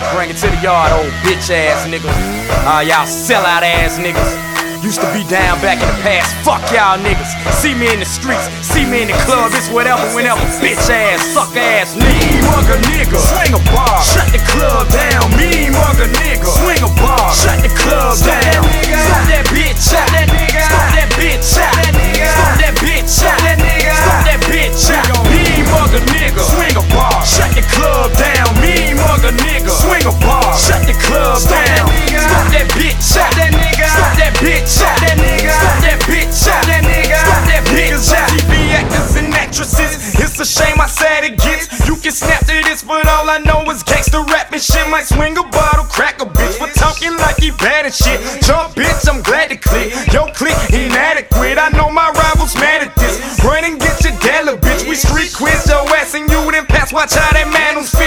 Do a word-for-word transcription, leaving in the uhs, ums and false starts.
Bring it to the yard, old bitch ass niggas. Ah, uh, y'all sellout ass niggas. Used to be down back in the past, fuck y'all niggas. See me in the streets, see me in the club, it's whatever, whenever. Bitch ass, suck ass, mean mugger nigga. Swing a bar, shut the club down. Mean mugger nigga. Swing a bar, shut the club down. Stop that bitch out, that nigga. Stop that bitch out, that nigga. Stop that bitch out, that nigga. Stop that bitch out. Mean mugger nigga. Swing a bar, shut the club down. Mean mugger nigga. Swing a bar, shut the club down. Stop that bitch out, that nigga. Stop that bitch. Stop that nigga, stop that bitch out, that nigga, stop that bitch out. T V actors and actresses, it's a shame how sad it gets. You can snap to this, but all I know is gangsta rap and shit. Might swing a bottle, crack a bitch, but talking like he bad and shit. Jump bitch, I'm glad to click. Yo click, inadequate. I know my rivals mad at this. Run and get your della bitch. We street quiz your ass and you then pass. Watch how that man who's